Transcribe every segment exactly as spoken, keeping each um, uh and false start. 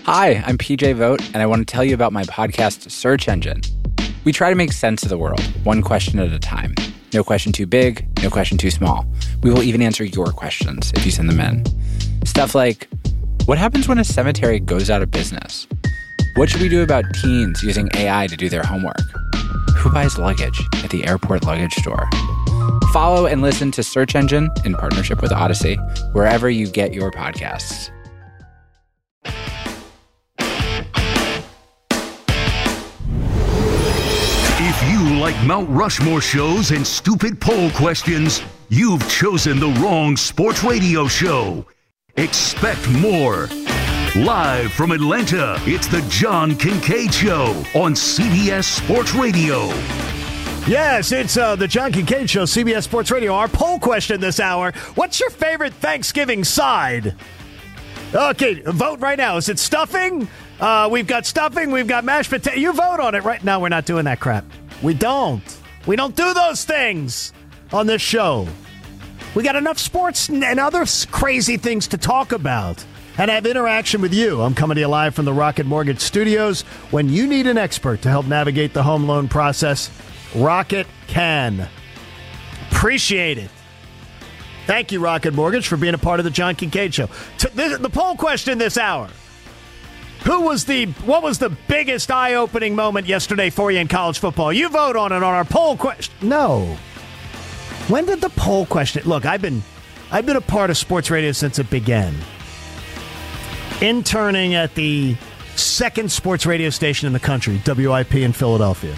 Hi, I'm P J Vogt, and I want to tell you about my podcast, Search Engine. We try to make sense of the world, one question at a time. No question too big, no question too small. We will even answer your questions if you send them in. Stuff like, what happens when a cemetery goes out of business? What should we do about teens using A I to do their homework? Who buys luggage at the airport luggage store? Follow and listen to Search Engine in partnership with Odyssey, wherever you get your podcasts. If you like Mount Rushmore shows and stupid poll questions, you've chosen the wrong sports radio show. Expect more. Live from Atlanta, it's the John Kincaid Show on C B S Sports Radio. Yes, it's uh, the John Kincaid Show, C B S Sports Radio. Our poll question this hour, what's your favorite Thanksgiving side? Okay, vote right now. Is it stuffing? Uh, we've got stuffing. We've got mashed potato. You vote on it right now. We're not doing that crap. We don't. We don't do those things on this show. We got enough sports and other crazy things to talk about and have interaction with you. I'm coming to you live from the Rocket Mortgage Studios. When you need an expert to help navigate the home loan process, Rocket can. Appreciate it. Thank you, Rocket Mortgage, for being a part of the John Kincaid Show. To, this, the poll question this hour. Who was the, what was the biggest eye-opening moment yesterday for you in college football? You vote on it on our poll question. No. When did the poll question, look, I've been, I've been a part of sports radio since it began. Interning at the second sports radio station in the country, W I P in Philadelphia.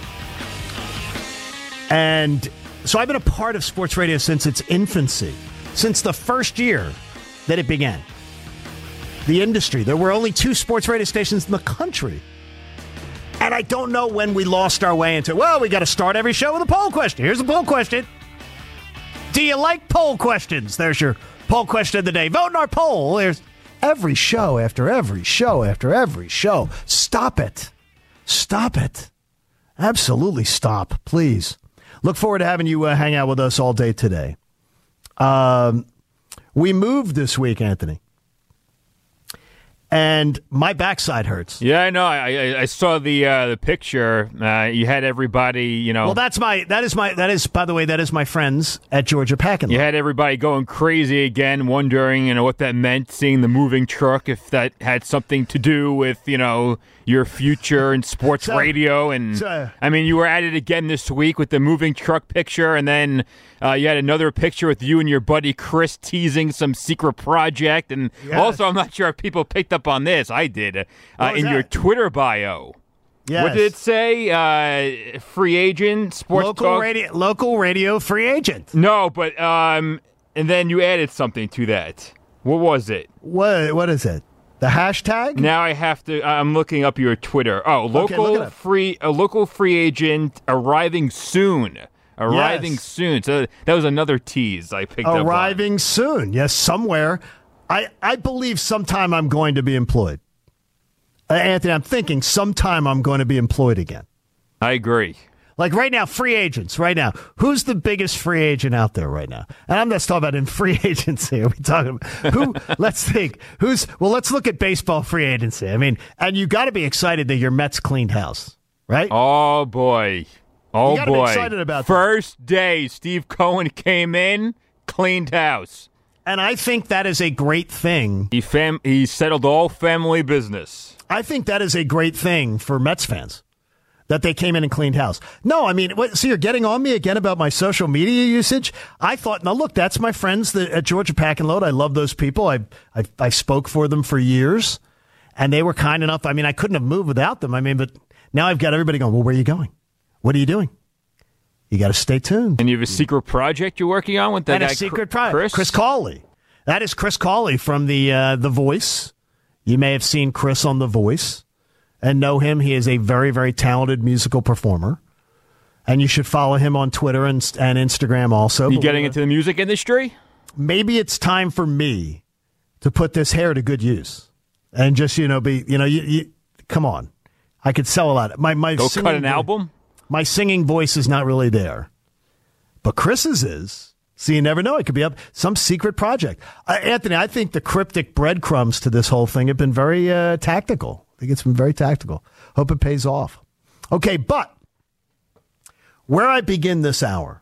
And so I've been a part of sports radio since its infancy, since the first year that it began. The industry. There were only two sports radio stations in the country. And I don't know when we lost our way into, well, we got to start every show with a poll question. Here's a poll question. Do you like poll questions? There's your poll question of the day. Vote in our poll. There's every show after every show after every show. Stop it. Stop it. Absolutely stop, please. Look forward to having you uh, hang out with us all day today. Um, we moved this week, Anthony. And my backside hurts. Yeah, I know. I I, I saw the uh, the picture. Uh, you had everybody, you know. Well, that's my that is my that is by the way that is my friends at Georgia Pack and You had everybody going crazy again, wondering, you know, what that meant. Seeing the moving truck, if that had something to do with, you know, your future in sports so, radio. And so, I mean, you were at it again this week with the moving truck picture, and then uh, you had another picture with you and your buddy Chris teasing some secret project. And yes. Also, I'm not sure if people picked up on this. I did. Uh, in that? Your Twitter bio. Yes. What did it say? Uh, free agent, sports local talk? radio, local radio free agent. No, but um, and then you added something to that. What was it? What What is it? The hashtag? Now I have to. I'm looking up your Twitter. Oh, local okay, free, a local free agent arriving soon. Arriving yes. soon. So that was another tease I picked arriving up. Arriving soon. Yes, somewhere. I, I believe sometime I'm going to be employed. Uh, Anthony, I'm thinking sometime I'm going to be employed again. I agree. Like right now, free agents, right now. Who's the biggest free agent out there right now? And I'm not talking about in free agency. Are we talking about who? Let's think. Who's, well, let's look at baseball free agency. I mean, and you got to be excited that your Mets cleaned house, right? Oh, boy. Oh, you gotta boy. Be excited about First that. day, Steve Cohen came in, cleaned house. And I think that is a great thing. He fam- he settled all family business. I think that is a great thing for Mets fans, that they came in and cleaned house. No, I mean, what, so you're getting on me again about my social media usage? I thought, now look, that's my friends that, at Georgia Pack and Load. I love those people. I, I I spoke for them for years, and they were kind enough. I mean, I couldn't have moved without them. I mean, but now I've got everybody going, well, where are you going? What are you doing? You got to stay tuned. And you have a secret project you're working on with that and guy, a secret project. Chris? Chris Cawley. That is Chris Cawley from the uh, The Voice. You may have seen Chris on The Voice and know him. He is a very, very talented musical performer. And you should follow him on Twitter and, and Instagram also. You getting into the music industry? Maybe it's time for me to put this hair to good use. And just, you know, be, you know, you, you come on. I could sell a lot. My, my Go cut an album? My singing voice is not really there. But Chris's is. So you never know. It could be up some secret project. Uh, Anthony, I think the cryptic breadcrumbs to this whole thing have been very uh, tactical. I think it's been very tactical. Hope it pays off. Okay, but where I begin this hour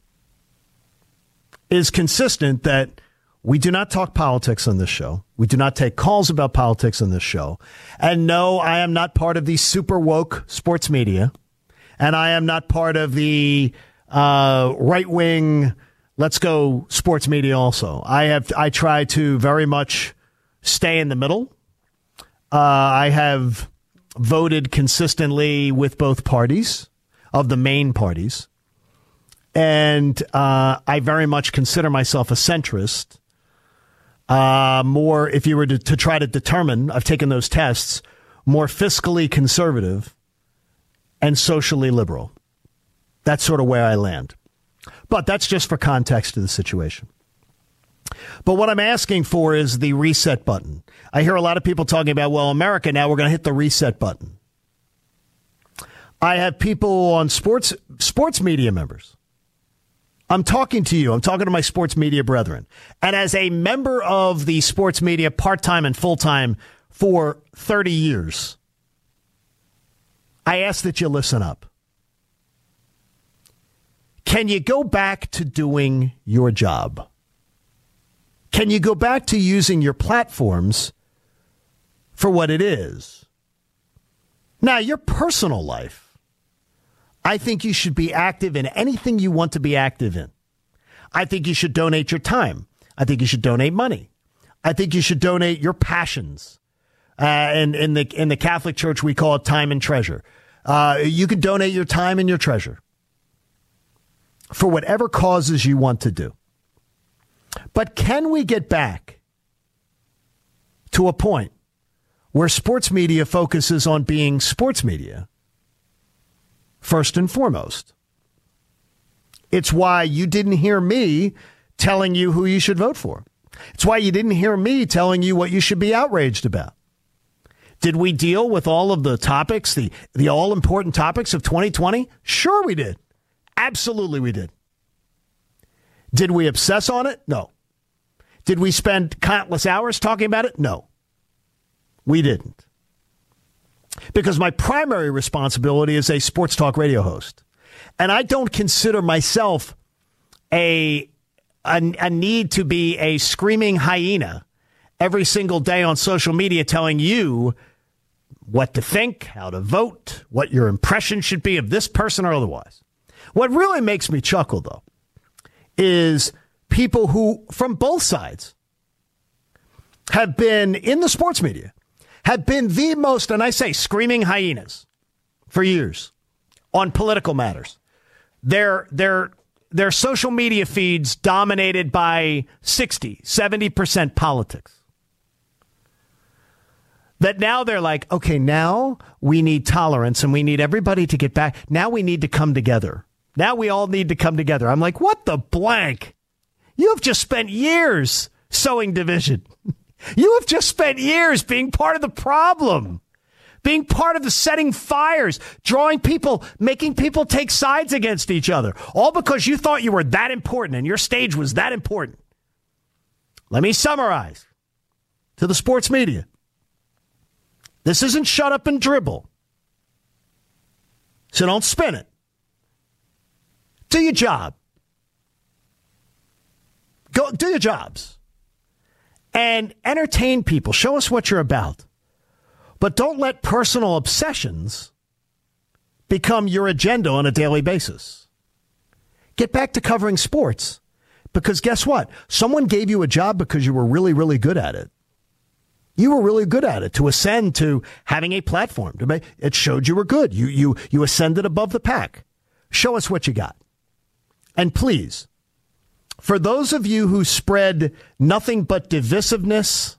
is consistent that we do not talk politics on this show. We do not take calls about politics on this show. And no, I am not part of the super woke sports media. And I am not part of the uh, right-wing, let's go sports media also. I have I try to very much stay in the middle. Uh, I have voted consistently with both parties, of the main parties. And uh, I very much consider myself a centrist. Uh, more, if you were to, to try to determine, I've taken those tests, more fiscally conservative and socially liberal. That's sort of where I land. But that's just for context to the situation. But what I'm asking for is the reset button. I hear a lot of people talking about, well, America, now we're going to hit the reset button. I have people on sports sports media members. I'm talking to you. I'm talking to my sports media brethren. And as a member of the sports media part-time and full-time for thirty years, I ask that you listen up. Can you go back to doing your job? Can you go back to using your platforms for what it is? Now, your personal life, I think you should be active in anything you want to be active in. I think you should donate your time. I think you should donate money. I think you should donate your passions. Uh, and in the in the Catholic Church, we call it time and treasure. Uh, you can donate your time and your treasure for whatever causes you want to do. But can we get back to a point where sports media focuses on being sports media first and foremost? It's why you didn't hear me telling you who you should vote for. It's why you didn't hear me telling you what you should be outraged about. Did we deal with all of the topics, the, the all-important topics of twenty twenty? Sure we did. Absolutely we did. Did we obsess on it? No. Did we spend countless hours talking about it? No. We didn't. Because my primary responsibility is a sports talk radio host. And I don't consider myself a, a, a need to be a screaming hyena every single day on social media telling you what to think, how to vote, what your impression should be of this person or otherwise. What really makes me chuckle, though, is people who, from both sides, have been in the sports media, have been the most, and I say screaming hyenas for years on political matters. Their, their, their social media feeds dominated by sixty, seventy percent politics. That now they're like, okay, now we need tolerance and we need everybody to get back. Now we need to come together. Now we all need to come together. I'm like, what the blank? You have just spent years sowing division. You have just spent years being part of the problem, being part of the setting fires, drawing people, making people take sides against each other, all because you thought you were that important and your stage was that important. Let me summarize to the sports media. This isn't shut up and dribble. So don't spin it. Do your job. Go do your jobs. And entertain people. Show us what you're about. But don't let personal obsessions become your agenda on a daily basis. Get back to covering sports. Because guess what? Someone gave you a job because you were really, really good at it. You were really good at it, to ascend to having a platform. It showed you were good. You, you, you ascended above the pack. Show us what you got. And please, for those of you who spread nothing but divisiveness,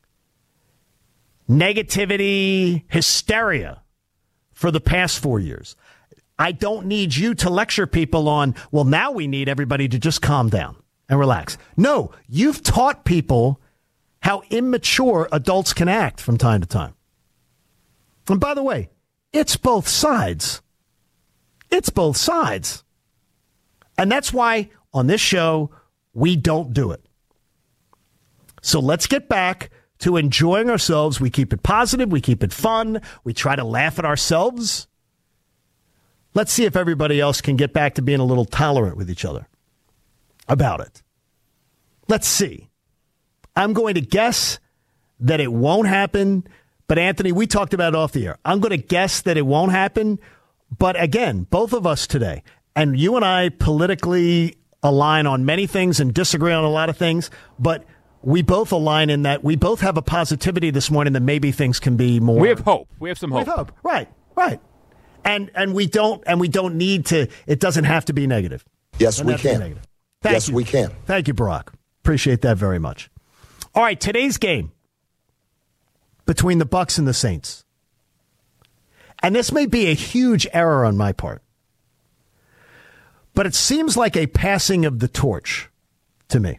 negativity, hysteria for the past four years, I don't need you to lecture people on, well, now we need everybody to just calm down and relax. No, you've taught people how immature adults can act from time to time. And by the way, it's both sides. It's both sides. And that's why on this show, We don't do it. So let's get back to enjoying ourselves. We keep it positive. We keep it fun. We try to laugh at ourselves. Let's see if everybody else can get back to being a little tolerant with each other about it. Let's see. I'm going to guess that it won't happen. But, Anthony, we talked about it off the air. I'm going to guess that it won't happen. But, again, both of us today, and you and I politically align on many things and disagree on a lot of things, but we both align in that we both have a positivity this morning that maybe things can be more. We have hope. We have some hope. We have hope. Right, right. And and we don't and we don't need to, it doesn't have to be negative. Yes, we can. Yes, we can. Thank you, Barack. Appreciate that very much. All right, today's game between the Bucs and the Saints. And this may be a huge error on my part, but it seems like a passing of the torch to me.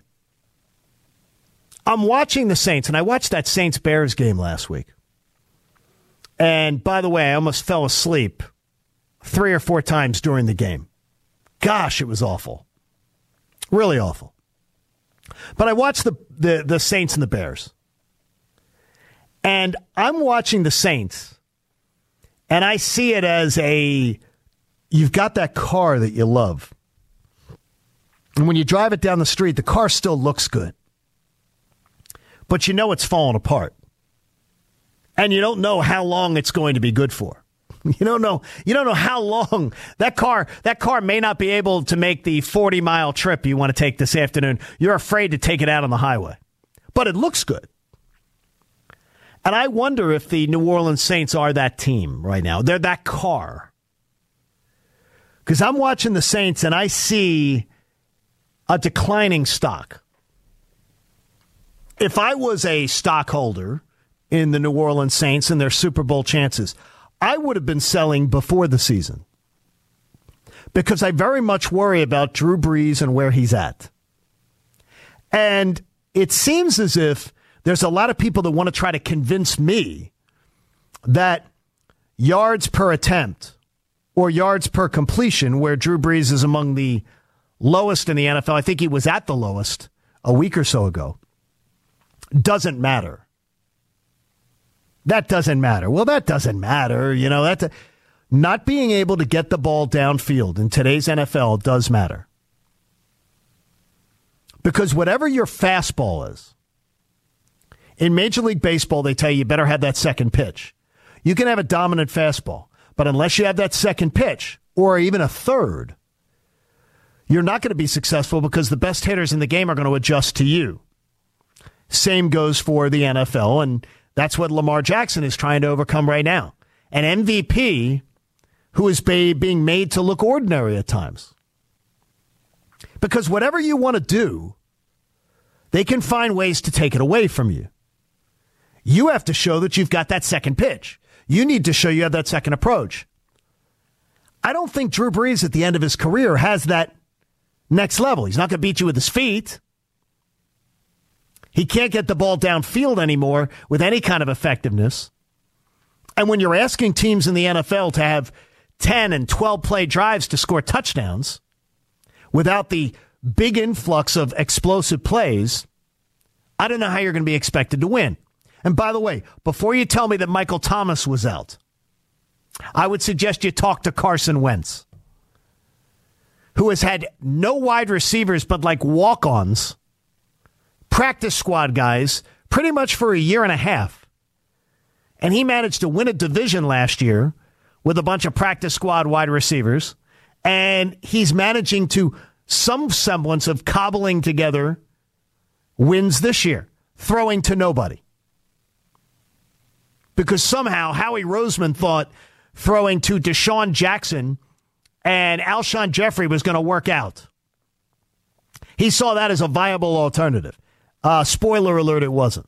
I'm watching the Saints, and I watched that Saints-Bears game last week. And by the way, I almost fell asleep three or four times during the game. Gosh, it was awful. Really awful. But I watched the, the, the Saints and the Bears. And I'm watching the Saints, and I see it as a, you've got that car that you love. And when you drive it down the street, the car still looks good. But you know it's falling apart. And you don't know how long it's going to be good for. You don't know. You don't know how long that car. That car may not be able to make the forty mile trip you want to take this afternoon. You're afraid to take it out on the highway, but it looks good. And I wonder if the New Orleans Saints are that team right now. They're that car. Because I'm watching the Saints and I see a declining stock. If I was a stockholder in the New Orleans Saints and their Super Bowl chances, I would have been selling before the season because I very much worry about Drew Brees and where he's at. And it seems as if there's a lot of people that want to try to convince me that yards per attempt or yards per completion, where Drew Brees is among the lowest in the N F L, I think he was at the lowest a week or so ago, doesn't matter. That doesn't matter. Well, that doesn't matter. You know, that not being able to get the ball downfield in today's N F L does matter. Because whatever your fastball is, in Major League Baseball, they tell you you better have that second pitch. You can have a dominant fastball, but unless you have that second pitch or even a third, you're not going to be successful because the best hitters in the game are going to adjust to you. Same goes for the N F L, and that's what Lamar Jackson is trying to overcome right now. An M V P who is being made to look ordinary at times. Because whatever you want to do, they can find ways to take it away from you. You have to show that you've got that second pitch. You need to show you have that second approach. I don't think Drew Brees at the end of his career has that next level. He's not going to beat you with his feet. He can't get the ball downfield anymore with any kind of effectiveness. And when you're asking teams in the N F L to have ten and twelve play drives to score touchdowns without the big influx of explosive plays, I don't know how you're going to be expected to win. And by the way, before you tell me that Michael Thomas was out, I would suggest you talk to Carson Wentz, who has had no wide receivers but like walk-ons, practice squad guys, pretty much for a year and a half. And he managed to win a division last year with a bunch of practice squad wide receivers. And he's managing to some semblance of cobbling together wins this year, throwing to nobody. Because somehow Howie Roseman thought throwing to Deshaun Jackson and Alshon Jeffrey was going to work out. He saw that as a viable alternative. Uh, spoiler alert, it wasn't.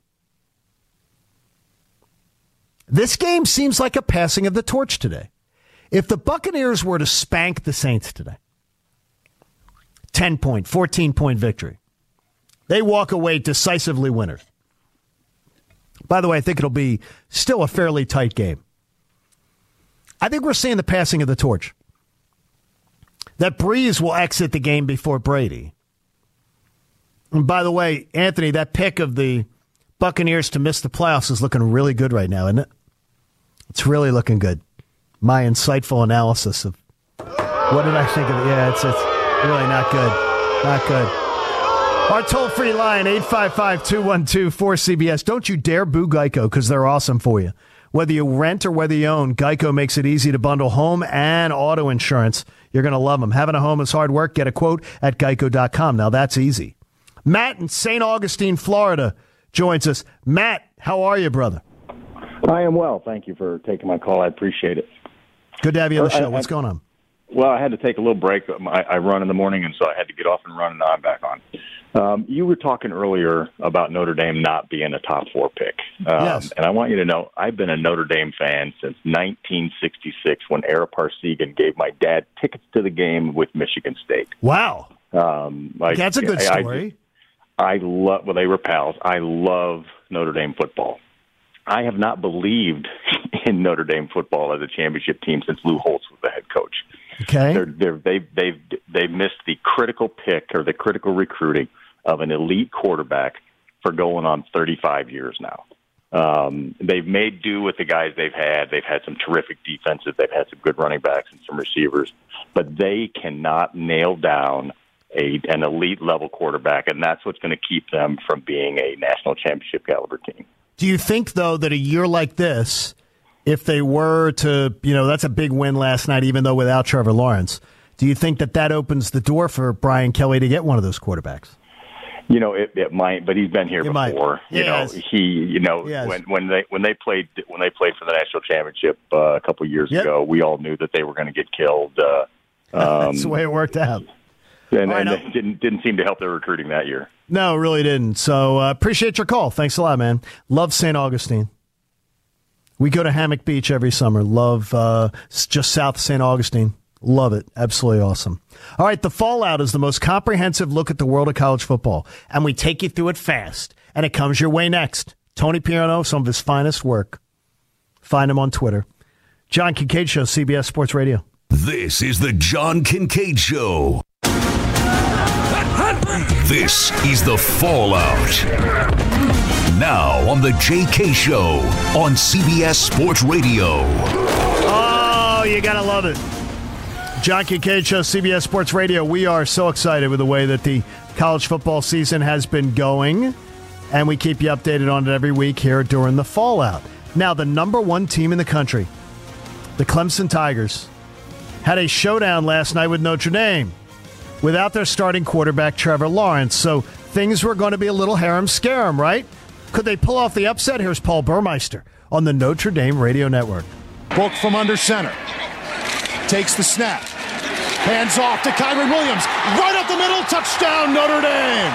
This game seems like a passing of the torch today. If the Buccaneers were to spank the Saints today, ten-point, fourteen-point victory, they walk away decisively winners. By the way, I think it'll be still a fairly tight game. I think we're seeing the passing of the torch. That Brees will exit the game before Brady. And by the way, Anthony, that pick of the Buccaneers to miss the playoffs is looking really good right now, isn't it? It's really looking good. My insightful analysis of what did I think of it? Yeah, it's, it's really not good. Not good. Our toll-free line, eight five five, two one two, four C B S. Don't you dare boo Geico because they're awesome for you. Whether you rent or whether you own, Geico makes it easy to bundle home and auto insurance. You're going to love them. Having a home is hard work. Get a quote at geico dot com. Now, that's easy. Matt in Saint Augustine, Florida, joins us. Matt, how are you, brother? I am well. Thank you for taking my call. I appreciate it. Good to have you on the show. I, I, What's going on? Well, I had to take a little break. I, I run in the morning, and so I had to get off and run, and now I'm back on. Um, you were talking earlier about Notre Dame not being a top four pick. Um, yes. And I want you to know I've been a Notre Dame fan since nineteen sixty-six when Ara Parsegan gave my dad tickets to the game with Michigan State. Wow. Um, like, That's a good story. I, I, I love, well, they were pals. I love Notre Dame football. I have not believed in Notre Dame football as a championship team since Lou Holtz was the head coach. Okay. They're, they're, they've, they've, they've missed the critical pick or the critical recruiting of an elite quarterback for going on thirty-five years now. Um, they've made do with the guys they've had. They've had some terrific defenses. They've had some good running backs and some receivers. But they cannot nail down a, an elite-level quarterback, and that's what's going to keep them from being a national championship caliber team. Do you think, though, that a year like this, if they were to, you know, that's a big win last night, even though without Trevor Lawrence, do you think that that opens the door for Brian Kelly to get one of those quarterbacks? You know, it, it might, but he's been here it before. Might. You yes. know, he, you know, yes. when when they when they played when they played for the national championship uh, a couple of years yep. ago, we all knew that they were going to get killed. Uh, um, That's the way it worked out. And, right, and it didn't didn't seem to help their recruiting that year. No, it really didn't. So uh, appreciate your call. Thanks a lot, man. Love Saint Augustine. We go to Hammock Beach every summer. Love uh, just south of Saint Augustine. Love it. Absolutely awesome. All right, The Fallout is the most comprehensive look at the world of college football, and we take you through it fast, and it comes your way next. Tony Pierno, some of his finest work. Find him on Twitter. John Kincaid Show, C B S Sports Radio. This is the John Kincaid Show. This is The Fallout. Now on the J K Show on C B S Sports Radio. Oh, you gotta love it. John Kincaid Show, C B S Sports Radio. We are so excited with the way that the college football season has been going, and we keep you updated on it every week here during The Fallout. Now, the number one team in the country, the Clemson Tigers, had a showdown last night with Notre Dame without their starting quarterback, Trevor Lawrence. So things were going to be a little harem-scarum, right? Could they pull off the upset? Here's Paul Burmeister on the Notre Dame Radio Network. Book from under center. Takes the snap. Hands off to Kyron Williams. Right up the middle. Touchdown, Notre Dame.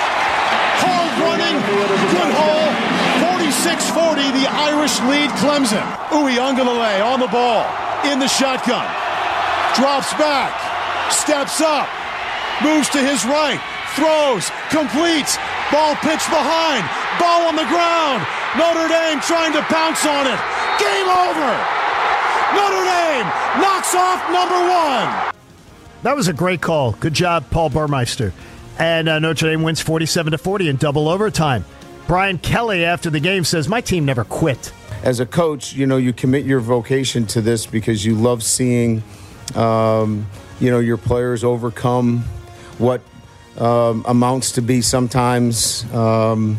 Hard running. Good hole. forty-six forty. The Irish lead Clemson. Uiagalelei on the ball. In the shotgun. Drops back. Steps up. Moves to his right. Throws. Completes. Ball pitched behind. Ball on the ground. Notre Dame trying to pounce on it. Game over. Notre Dame knocks off number one. That was a great call. Good job, Paul Burmeister. And uh, Notre Dame wins forty-seven to forty in double overtime. Brian Kelly, after the game, says, my team never quit. As a coach, you know, you commit your vocation to this because you love seeing, um, you know, your players overcome what um, amounts to be sometimes, um,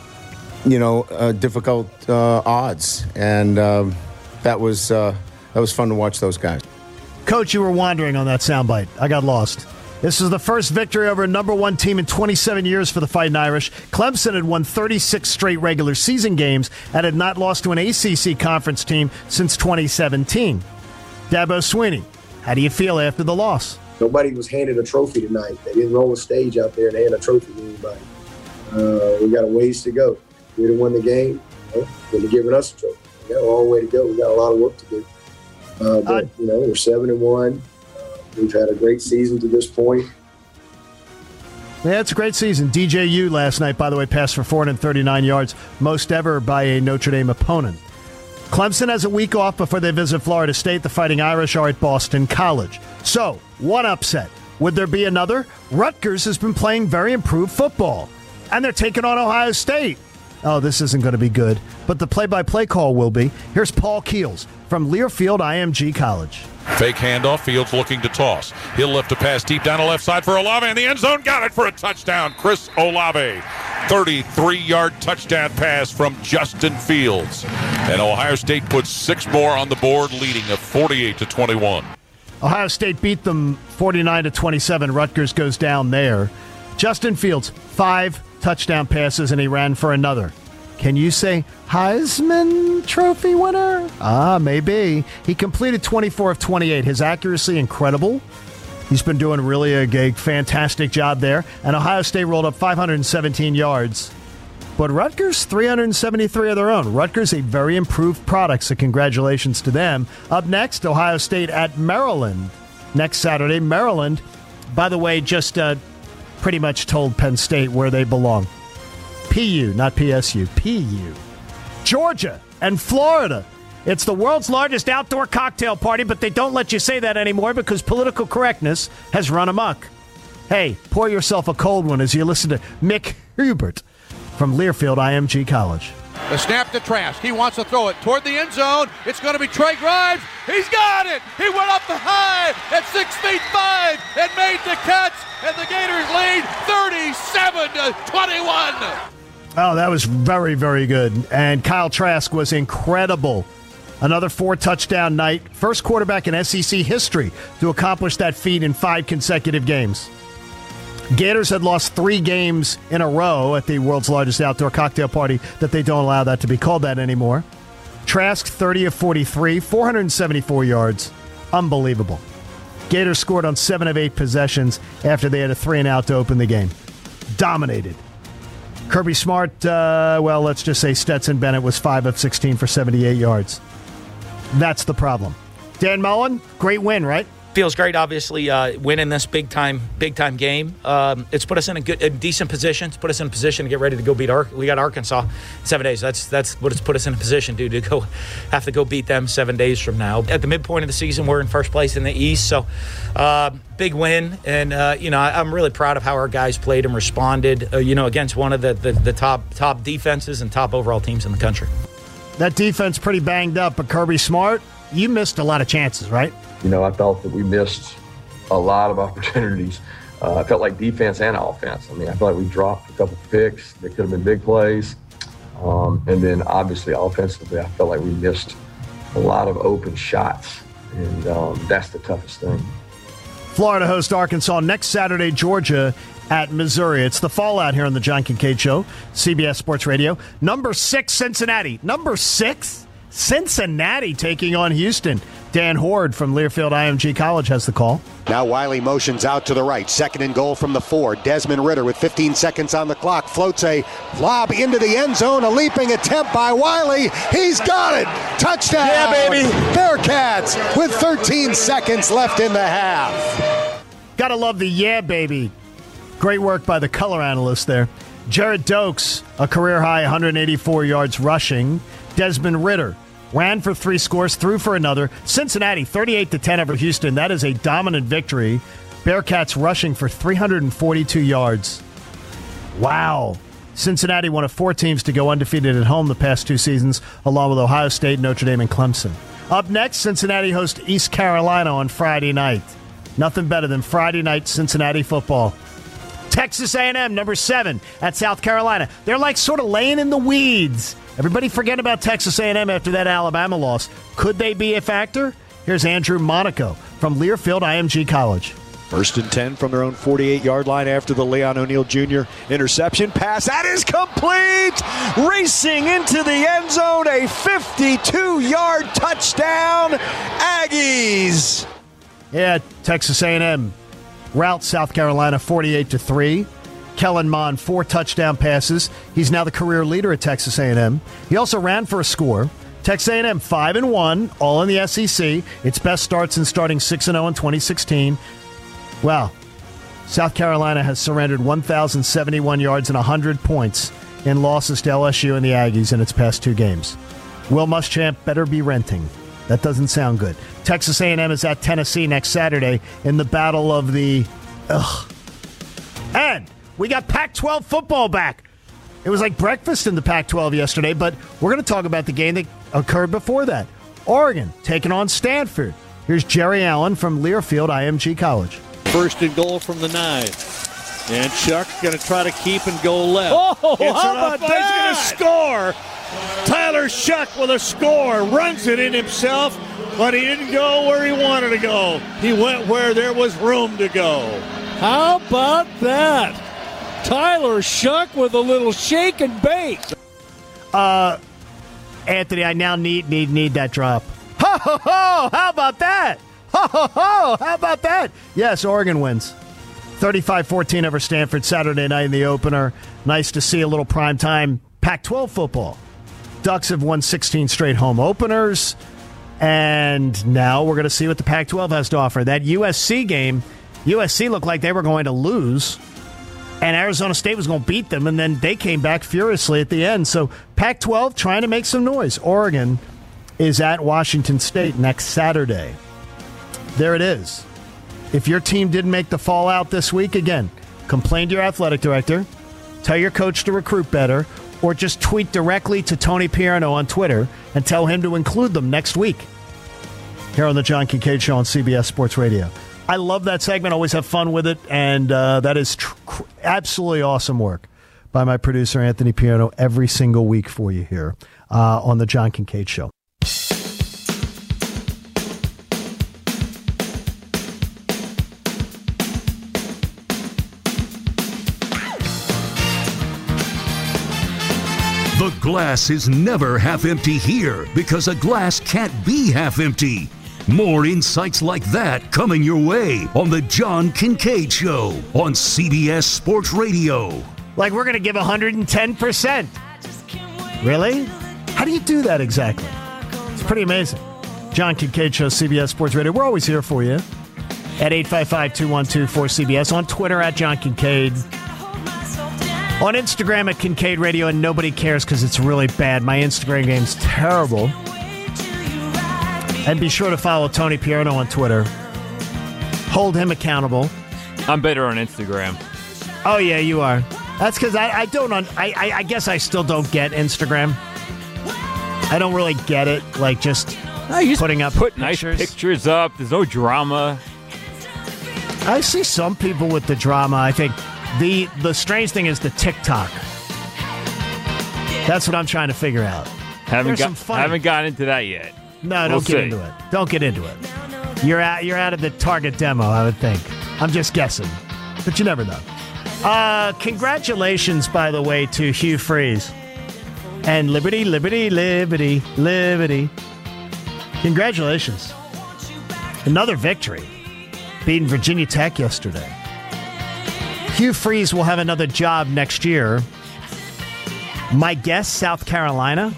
you know, uh, difficult uh, odds. And um, that was uh, that was fun to watch those guys. Coach, you were wandering on that soundbite. I got lost. This is the first victory over a number one team in twenty-seven years for the Fighting Irish. Clemson had won thirty-six straight regular season games and had not lost to an A C C conference team since twenty seventeen. Dabo Swinney, how do you feel after the loss? Nobody was handed a trophy tonight. They didn't roll a stage out there and hand a trophy to anybody. Uh, we got a ways to go. We'd have won the game. You know, they'd have given us a trophy. We got a long way to go. We got a lot of work to do. Uh, but, uh, you know, we're seven and one. Uh, we've had a great season to this point. Yeah, it's a great season. D J U last night, by the way, passed for four hundred thirty-nine yards, most ever by a Notre Dame opponent. Clemson has a week off before they visit Florida State. The Fighting Irish are at Boston College. So, one upset, Would there be another? Rutgers has been playing very improved football, and they're taking on Ohio State. Oh, this isn't going to be good, but the play-by-play call will be. Here's Paul Keels from Learfield I M G College. Fake handoff. Fields looking to toss. He'll lift a pass deep down the left side for Olave in the end zone. Got it for a touchdown. Chris Olave. thirty-three-yard touchdown pass from Justin Fields. And Ohio State puts six more on the board, leading at forty-eight to twenty-one. Ohio State beat them forty-nine to twenty-seven. Rutgers goes down there. Justin Fields, five touchdown passes, and he ran for another. Can you say Heisman Trophy winner? Ah, maybe. He completed twenty-four of twenty-eight. His accuracy, incredible. He's been doing really a, a fantastic job there. And Ohio State rolled up five hundred seventeen yards. But Rutgers, three hundred seventy-three of their own. Rutgers, a very improved product, so congratulations to them. Up next, Ohio State at Maryland. Next Saturday, Maryland, by the way, just uh, pretty much told Penn State where they belong. P U, not P S U. P U. Georgia and Florida. It's the world's largest outdoor cocktail party, but they don't let you say that anymore because political correctness has run amok. Hey, pour yourself a cold one as you listen to Mick Hubert from Learfield I M G College. The snap to Trask. He wants to throw it toward the end zone. It's going to be Trey Grimes. He's got it. He went up the high at six feet five and made the catch, and the Gators lead thirty-seven to twenty-one. Oh, that was very, very good. And Kyle Trask was incredible. Another four-touchdown night. First quarterback in S E C history to accomplish that feat in five consecutive games. Gators had lost three games in a row at the world's largest outdoor cocktail party that they don't allow that to be called that anymore. Trask, thirty of forty-three, four hundred seventy-four yards. Unbelievable. Gators scored on seven of eight possessions after they had a three and out to open the game. Dominated. Kirby Smart, uh, well, let's just say Stetson Bennett was five of sixteen for seventy-eight yards. That's the problem. Dan Mullen, great win, right? Feels great, obviously, uh, winning this big time, big time game. Um, it's put us in a good, a decent position. It's put us in a position to get ready to go beat. Ar- we got Arkansas in seven days. That's that's what it's put us in a position to to go have to go beat them seven days from now. At the midpoint of the season, we're in first place in the East, so uh, big win. And uh, you know, I, I'm really proud of how our guys played and responded. Uh, you know, against one of the, the the top top defenses and top overall teams in the country. That defense pretty banged up, but Kirby Smart, you missed a lot of chances, right? You know, I felt that we missed a lot of opportunities. Uh, I felt like defense and offense. I mean, I felt like we dropped a couple picks that could have been big plays. Um, and then, obviously, offensively, I felt like we missed a lot of open shots. And um, that's the toughest thing. Florida hosts Arkansas next Saturday, Georgia at Missouri. It's the fallout here on the John Kincaid Show, C B S Sports Radio. Number six, Cincinnati. Number six? Cincinnati taking on Houston. Dan Horde from Learfield I M G College has the call. Now Wiley motions out to the right. Second and goal from the four. Desmond Ridder with fifteen seconds on the clock. Floats a lob into the end zone. A leaping attempt by Wiley. He's got it. Touchdown. Yeah, baby. Bearcats with thirteen seconds left in the half. Gotta love the yeah, baby. Great work by the color analyst there. Jared Dokes, a career-high one hundred eighty-four yards rushing. Desmond Ridder ran for three scores, threw for another. Cincinnati, thirty-eight to ten over Houston. That is a dominant victory. Bearcats rushing for three hundred forty-two yards. Wow. Cincinnati, one of four teams to go undefeated at home the past two seasons, along with Ohio State, Notre Dame, and Clemson. Up next, Cincinnati hosts East Carolina on Friday night. Nothing better than Friday night Cincinnati football. Texas A and M, number seven, at South Carolina. They're like sort of laying in the weeds. Everybody forget about Texas A and M after that Alabama loss. Could they be a factor? Here's Andrew Monaco from Learfield I M G College. First and ten from their own forty-eight-yard line after the Leon O'Neal Junior interception pass. That is complete! Racing into the end zone, a fifty-two-yard touchdown. Aggies! Yeah, Texas A and M routs South Carolina forty-eight to three. Kellen Mond, four touchdown passes. He's now the career leader at Texas A and M. He also ran for a score. Texas A and M five and one, all in the S E C. Its best starts in starting six and oh in twenty sixteen. Wow. South Carolina has surrendered one thousand seventy-one yards and one hundred points in losses to L S U and the Aggies in its past two games. Will Muschamp better be renting. That doesn't sound good. Texas A and M is at Tennessee next Saturday in the battle of the Ugh. And we got Pac twelve football back. It was like breakfast in the Pac twelve yesterday, but we're going to talk about the game that occurred before that. Oregon taking on Stanford. Here's Jerry Allen from Learfield I M G College. First and goal from the nine. And Chuck going to try to keep and go left. Oh, Gets how it up. about that? He's going to score. Tyler Shuck with a score. Runs it in himself, but he didn't go where he wanted to go. He went where there was room to go. How about that? Tyler Shuck with a little shake and bake. Uh, Anthony, I now need need need that drop. Ho ho ho! How about that? Ho ho ho! How about that? Yes, Oregon wins. thirty-five fourteen over Stanford Saturday night in the opener. Nice to see a little primetime Pac twelve football. Ducks have won sixteen straight home openers. And now we're going to see what the Pac twelve has to offer. That U S C game, U S C looked like they were going to lose. And Arizona State was going to beat them, and then they came back furiously at the end. So Pac twelve trying to make some noise. Oregon is at Washington State next Saturday. There it is. If your team didn't make the fallout this week, again, complain to your athletic director, tell your coach to recruit better, or just tweet directly to Tony Pierno on Twitter and tell him to include them next week here on the John Kincaid Show on C B S Sports Radio. I love that segment. Always have fun with it. And uh, that is tr- tr- absolutely awesome work by my producer, Anthony Pierno, every single week for you here uh, on the John Kincaid Show. The glass is never half empty here because a glass can't be half empty. More insights like that coming your way on the John Kincaid Show on C B S Sports Radio. Like we're going to give one hundred ten percent. Really? How do you do that exactly? It's pretty amazing. John Kincaid Show, C B S Sports Radio. We're always here for you at eight five five, two one two, four C B S. On Twitter at John Kincaid. On Instagram at Kincaid Radio, and nobody cares because it's really bad. My Instagram game's terrible. And be sure to follow Tony Pierno on Twitter. Hold him accountable. I'm better on Instagram. Oh, yeah, you are. That's because I, I don't, un, I, I, I guess I still don't get Instagram. I don't really get it, like just no, you putting up put pictures. nice pictures up. There's no drama. I see some people with the drama. I think the the strange thing is the TikTok. That's what I'm trying to figure out. Haven't got, haven't gotten into that yet. No, we'll don't see. get into it. Don't get into it. You're out. You're out of the target demo, I would think. I'm just guessing, but you never know. Uh, congratulations, by the way, to Hugh Freeze and Liberty, Liberty, Liberty, Liberty. Congratulations! Another victory, beating Virginia Tech yesterday. Hugh Freeze will have another job next year. My guess, South Carolina.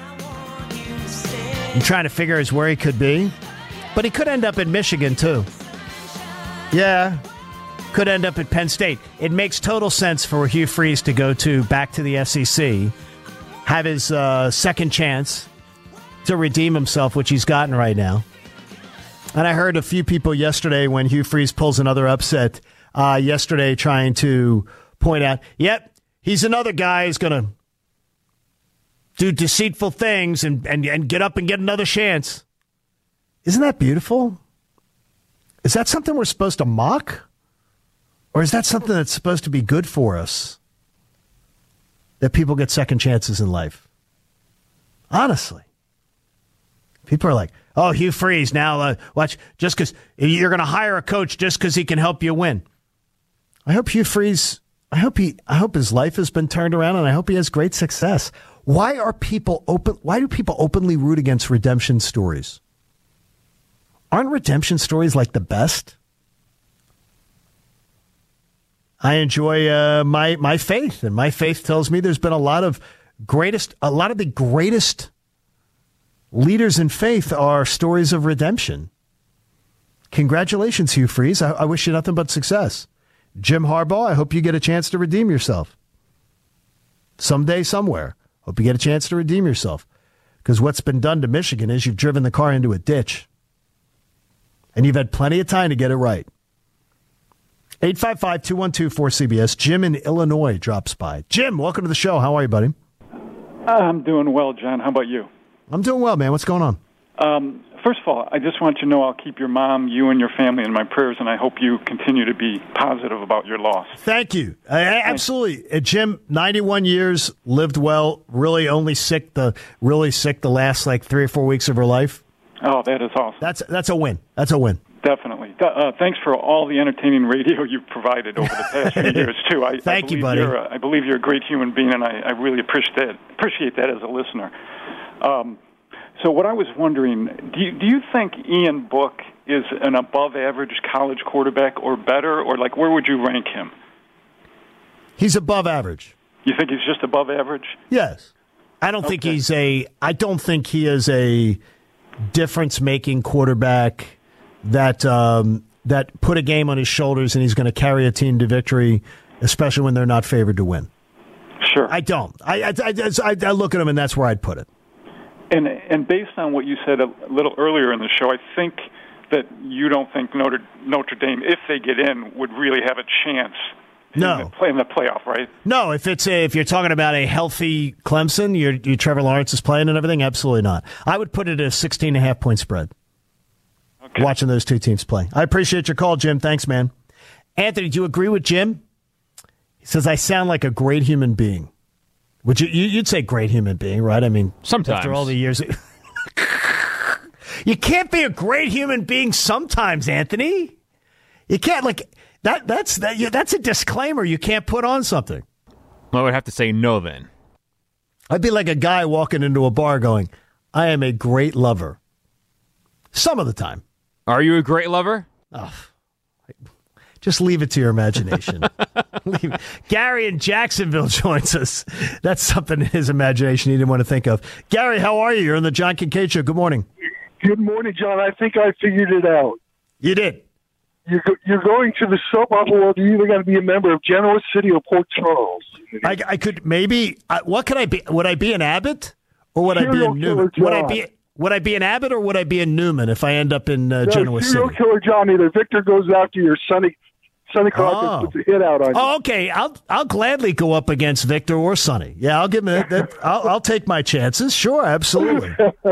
I'm trying to figure out where he could be. But he could end up in Michigan, too. Yeah. Could end up at Penn State. It makes total sense for Hugh Freeze to go to back to the S E C, have his uh, second chance to redeem himself, which he's gotten right now. And I heard a few people yesterday when Hugh Freeze pulls another upset uh, yesterday trying to point out, yep, he's another guy who's going to do deceitful things and, and, and get up and get another chance. Isn't that beautiful? Is that something we're supposed to mock? Or is that something that's supposed to be good for us? That people get second chances in life? Honestly. People are like, oh, Hugh Freeze, now uh, watch, just because you're going to hire a coach just because he can help you win. I hope Hugh Freeze, I hope he, I hope his life has been turned around and I hope he has great success. Why are people open? Why do people openly root against redemption stories? Aren't redemption stories like the best? I enjoy uh, my my faith, and my faith tells me there's been a lot of greatest, a lot of the greatest leaders in faith are stories of redemption. Congratulations, Hugh Freeze. I, I wish you nothing but success. Jim Harbaugh, I hope you get a chance to redeem yourself someday, somewhere. Hope you get a chance to redeem yourself. Because what's been done to Michigan is you've driven the car into a ditch. And you've had plenty of time to get it right. eight five five, two one two, four C B S. Jim in Illinois drops by. Jim, welcome to the show. How are you, buddy? I'm doing well, John. How about you? I'm doing well, man. What's going on? Um, first of all, I just want you to know I'll keep your mom, you, and your family in my prayers, and I hope you continue to be positive about your loss. Thank you. I, I, absolutely. Uh, Jim, ninety-one years, lived well, really only sick the really sick the last like three or four weeks of her life. Oh, that is awesome. That's that's a win. That's a win. Definitely. Uh, thanks for all the entertaining radio you've provided over the past few years, too. I, Thank I you, buddy. You're a, I believe you're a great human being, and I, I really appreciate that, appreciate that as a listener. Um, so what I was wondering, do you, do you think Ian Book is an above-average college quarterback or better, or like where would you rank him? He's above average. You think he's just above average? Yes. I don't okay. think he's a – I don't think he is a difference-making quarterback – that um, that put a game on his shoulders and he's going to carry a team to victory, especially when they're not favored to win. Sure. I don't. I, I, I, I look at him, and that's where I'd put it. And and based on what you said a little earlier in the show, I think that you don't think Notre, Notre Dame, if they get in, would really have a chance no. in, the play, in the playoff, right? No, if it's a, if you're talking about a healthy Clemson, you're, you Trevor Lawrence is playing and everything, absolutely not. I would put it at a sixteen and a half point spread. Okay. Watching those two teams play. I appreciate your call, Jim. Thanks, man. Anthony, do you agree with Jim? He says, I sound like a great human being. Would you, you'd say great human being, right? I mean, sometimes. After all the years. You can't be a great human being sometimes, Anthony. You can't, like, that. that's that, yeah, that's a disclaimer you can't put on something. I would have to say no then. I'd be like a guy walking into a bar going, I am a great lover. Some of the time. Are you a great lover? Oh, just leave it to your imagination. leave it. Gary in Jacksonville joins us. That's something in his imagination he didn't want to think of. Gary, how are you? You're on the John Kincaid Show. Good morning. Good morning, John. I think I figured it out. You did? You're, go- you're going to the soap opera world. You either got to be a member of Genoa City or Port Charles. I, I could maybe. Uh, what could I be? Would I be an Abbott or would Serial I be a Newman? Would I be? Would I be an Abbott or would I be a Newman if I end up in uh, no, Genoa City? Serial killer John. Either Victor goes after your Sonny, Sonny Crockett oh. puts a hit out on you. Oh, okay. I'll I'll gladly go up against Victor or Sonny. Yeah, I'll give him that. that I'll, I'll take my chances. Sure, absolutely.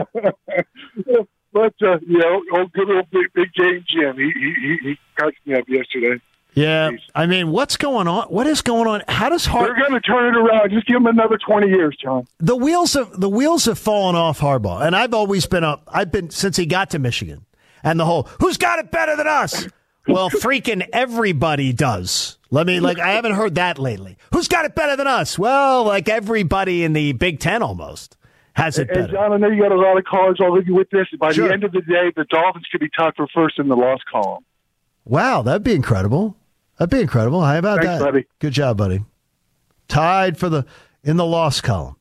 But uh, you know, old good old big, big game Jim. He he he cracked me up yesterday. Yeah, I mean, what's going on? What is going on? How does Har- They're going to turn it around. Just give them another twenty years, John. The wheels have the wheels have fallen off Harbaugh, and I've always been up. I've been since he got to Michigan, and the whole "who's got it better than us?" Well, freaking everybody does. Let me like I haven't heard that lately. Who's got it better than us? Well, like everybody in the Big Ten almost has it better. And John, I know you got a lot of callers. I'll leave you with this. By sure. the end of the day, the Dolphins could be tied for first in the loss column. Wow, that'd be incredible. That'd be incredible. How about Thanks, that? Buddy. Good job, buddy. Tied for the in the loss column.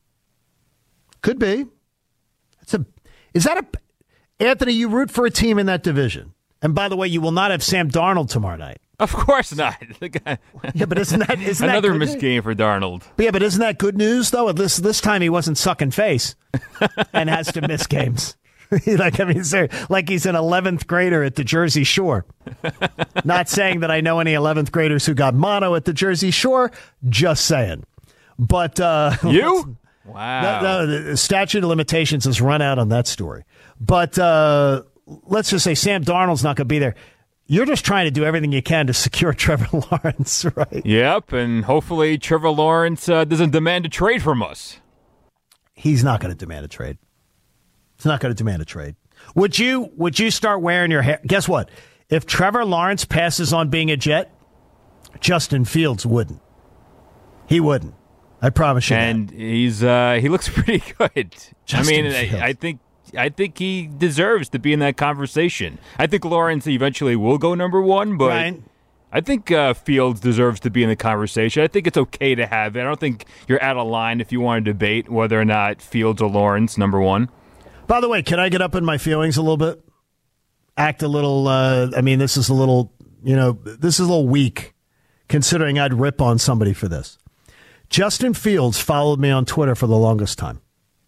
Could be. It's a. Is that a? Anthony, you root for a team in that division. And by the way, you will not have Sam Darnold tomorrow night. Of course not. Yeah, but isn't that isn't another that missed game for Darnold? But yeah, but isn't that good news though? At this this time he wasn't sucking face and has to miss games. like I mean, sir, like he's an eleventh grader at the Jersey Shore. Not saying that I know any eleventh graders who got mono at the Jersey Shore. Just saying. But uh, you, wow, no, no, the statute of limitations has run out on that story. But uh, let's just say Sam Darnold's not going to be there. You're just trying to do everything you can to secure Trevor Lawrence, right? Yep, and hopefully Trevor Lawrence uh, doesn't demand a trade from us. He's not going to demand a trade. He's not going to demand a trade. Would you Would you start wearing your hair? Guess what? If Trevor Lawrence passes on being a Jet, Justin Fields wouldn't. He wouldn't. I promise you. And that. he's uh, he looks pretty good. Justin I mean, I, I think I think he deserves to be in that conversation. I think Lawrence eventually will go number one, but right. I think uh, Fields deserves to be in the conversation. I think it's okay to have it. I don't think you're out of line if you want to debate whether or not Fields or Lawrence number one. By the way, can I get up in my feelings a little bit? Act a little, uh, I mean, this is a little, you know, this is a little weak, considering I'd rip on somebody for this. Justin Fields followed me on Twitter for the longest time.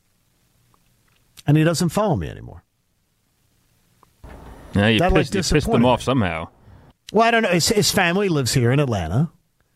And he doesn't follow me anymore. Yeah, you, that, pissed, like, you pissed him off somehow. Well, I don't know. His, his family lives here in Atlanta.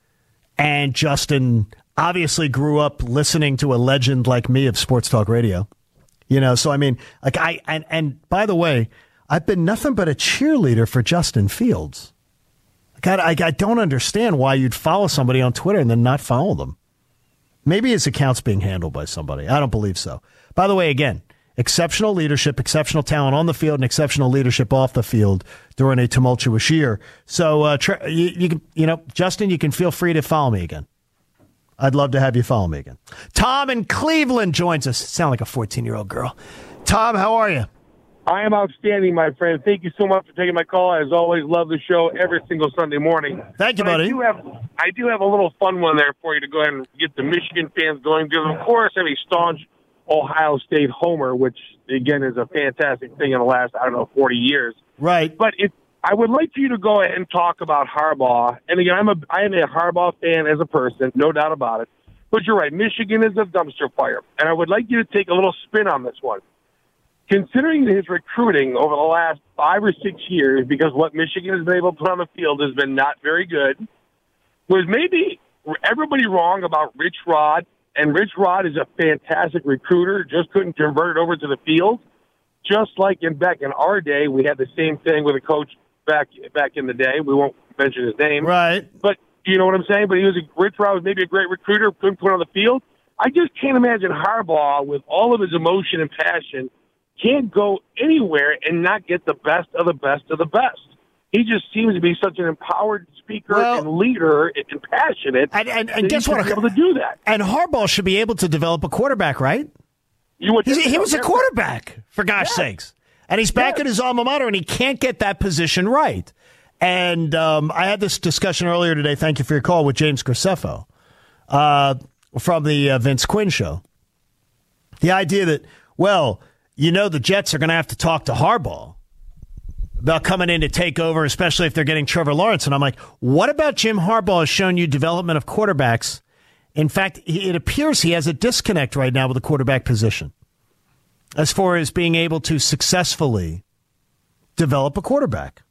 And Justin obviously grew up listening to a legend like me of sports talk radio. You know, so I mean, like I, and, and by the way, I've been nothing but a cheerleader for Justin Fields. God, I, I don't understand why you'd follow somebody on Twitter and then not follow them. Maybe his account's being handled by somebody. I don't believe so. By the way, again, exceptional leadership, exceptional talent on the field, and exceptional leadership off the field during a tumultuous year. So, uh, tr- you, you can, you know, Justin, you can feel free to follow me again. I'd love to have you follow me again. Tom in Cleveland joins us. Sound like a fourteen-year-old girl. Tom, how are you? I am outstanding, my friend. Thank you so much for taking my call. As always, love the show every single Sunday morning. Thank you, but buddy. I do have, I do have a little fun one there for you to go ahead and get the Michigan fans going. Because, of course, I'm a staunch Ohio State homer, which, again, is a fantastic thing in the last, I don't know, forty years. Right. But if I would like for you to go ahead and talk about Harbaugh. And, again, I'm a, I am a Harbaugh fan as a person, no doubt about it. But you're right, Michigan is a dumpster fire. And I would like you to take a little spin on this one. Considering his recruiting over the last five or six years, because what Michigan has been able to put on the field has been not very good, was maybe everybody wrong about Rich Rod, and Rich Rod is a fantastic recruiter, just couldn't convert it over to the field. Just like in back in our day, we had the same thing with a coach back back in the day. We won't mention his name. Right. But you know what I'm saying? But he was a, Rich Rod was maybe a great recruiter, couldn't put it on the field. I just can't imagine Harbaugh, with all of his emotion and passion, can't go anywhere and not get the best of the best of the best. He just seems to be such an empowered speaker well, and leader and passionate. And, and, and guess what? Be able to do that. And Harbaugh should be able to develop a quarterback, right? You would he was a quarterback, for gosh yeah. sakes. And he's back yeah. at his alma mater, and he can't get that position right. And um, I had this discussion earlier today, thank you for your call, with James Graceffo uh, from the uh, Vince Quinn show. The idea that, well, you know the Jets are going to have to talk to Harbaugh about coming in to take over, especially if they're getting Trevor Lawrence. And I'm like, what about Jim Harbaugh has shown you development of quarterbacks? In fact, it appears he has a disconnect right now with the quarterback position as far as being able to successfully develop a quarterback.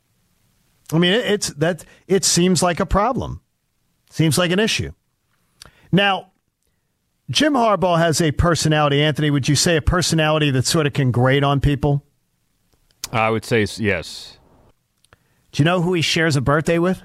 I mean, it's that it seems like a problem. Seems like an issue. Now, Jim Harbaugh has a personality. Anthony, would you say a personality that sort of can grate on people? I would say yes. Do you know who he shares a birthday with?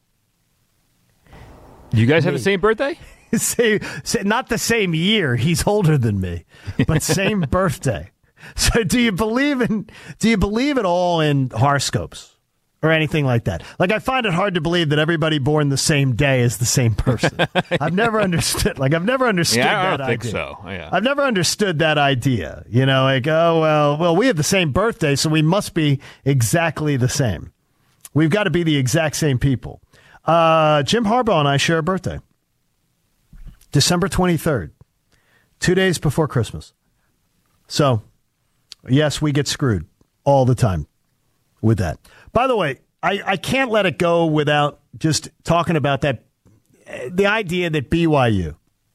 You guys have me. The same birthday? Same, not the same year. He's older than me, but same birthday. So, do you believe in? Do you believe at all in horoscopes or anything like that? Like, I find it hard to believe that everybody born the same day is the same person. I've never understood. Like, I've never understood yeah, I that don't think idea. so. Yeah. I've never understood that idea. You know, like, oh well, well, we have the same birthday, so we must be exactly the same. We've got to be the exact same people. Uh, Jim Harbaugh and I share a birthday. December twenty-third, two days before Christmas. So, yes, we get screwed all the time with that. By the way, I, I can't let it go without just talking about that, the idea that B Y U,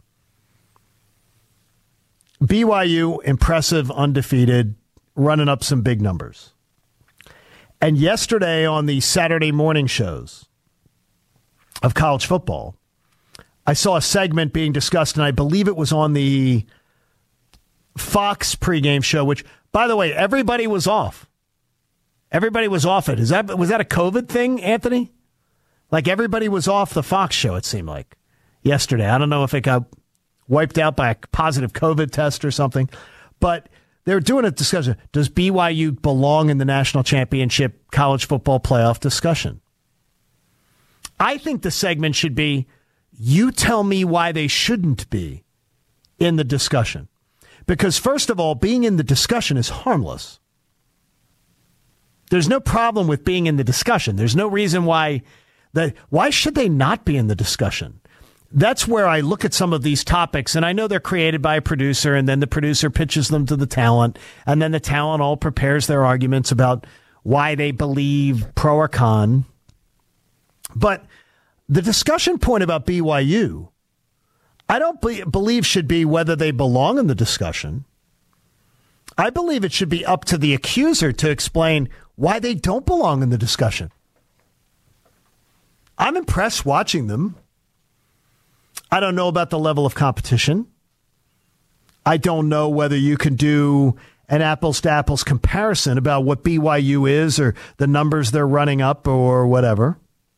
B Y U, impressive, undefeated, running up some big numbers. And yesterday on the Saturday morning shows of college football, I saw a segment being discussed, and I believe it was on the Fox pregame show, which, by the way, everybody was off. Everybody was off it. Is that was that a COVID thing, Anthony? Like, everybody was off the Fox show, it seemed like, yesterday. I don't know if it got wiped out by a positive COVID test or something, but they were doing a discussion. Does B Y U belong in the national championship college football playoff discussion? I think the segment should be, you tell me why they shouldn't be in the discussion. Because, first of all, being in the discussion is harmless. There's no problem with being in the discussion. There's no reason why that. Why should they not be in the discussion? That's where I look at some of these topics, and I know they're created by a producer, and then the producer pitches them to the talent, and then the talent all prepares their arguments about why they believe pro or con. But the discussion point about B Y U, I don't be- believe should be whether they belong in the discussion. I believe it should be up to the accuser to explain why they don't belong in the discussion. I'm impressed watching them. I don't know about the level of competition. I don't know whether you can do an apples-to-apples comparison about what B Y U is or the numbers they're running up or whatever.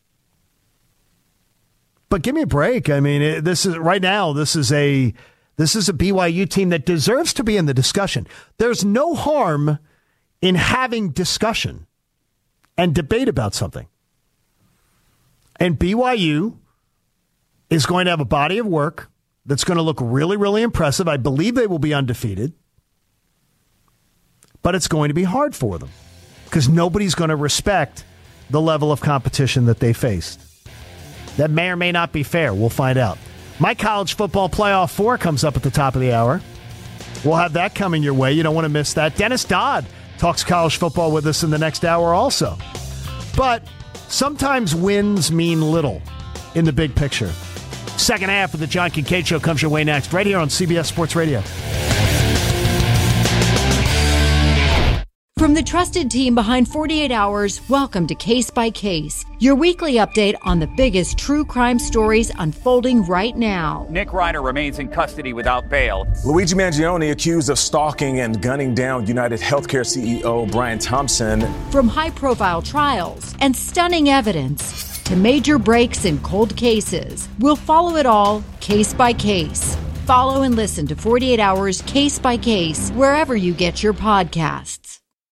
But give me a break. I mean, it, this is right now, this is a this is a B Y U team that deserves to be in the discussion. There's no harm in having discussion and debate about something. And B Y U is going to have a body of work that's going to look really, really impressive. I believe they will be undefeated. But it's going to be hard for them because nobody's going to respect the level of competition that they faced. That may or may not be fair. We'll find out. My college football playoff four comes up at the top of the hour. We'll have that coming your way. You don't want to miss that. Dennis Dodd talks college football with us in the next hour also. But sometimes wins mean little in the big picture. Second half of the John Kincaid Show comes your way next, right here on C B S Sports Radio. From the trusted team behind forty-eight hours, welcome to Case by Case, your weekly update on the biggest true crime stories unfolding right now. Nick Ryder remains in custody without bail. Luigi Mangione accused of stalking and gunning down United Healthcare C E O Brian Thompson. From high-profile trials and stunning evidence to major breaks in cold cases, we'll follow it all case by case. Follow and listen to forty-eight hours Case by Case wherever you get your podcasts.